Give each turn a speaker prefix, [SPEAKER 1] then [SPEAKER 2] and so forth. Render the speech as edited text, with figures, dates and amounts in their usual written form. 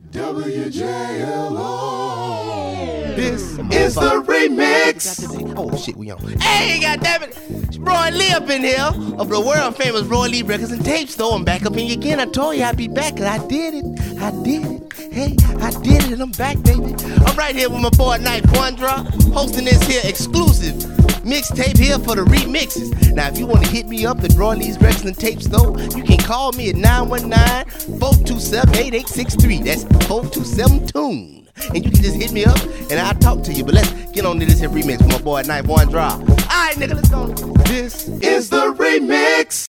[SPEAKER 1] WJLO. This is the remix. Oh shit, we on. Hey, goddammit, it's Roy Lee up in here of the world famous Roy Lee Records and Tape Store. I'm back up in here again. I told you I'd be back, cause I did it. Hey, I did it. I'm back, baby. I'm right here with my boy Knife Wondra, hosting this here exclusive mixtape here for the remixes. Now, if you want to hit me up at Roy Lee's Records and Tape Store, you can call me at 919-427-8863. That's 427-TUNE. And you can just hit me up and I'll talk to you. But let's get on to this here remix with my boy Knife Wondra. Alright, nigga, let's go. This is the remix.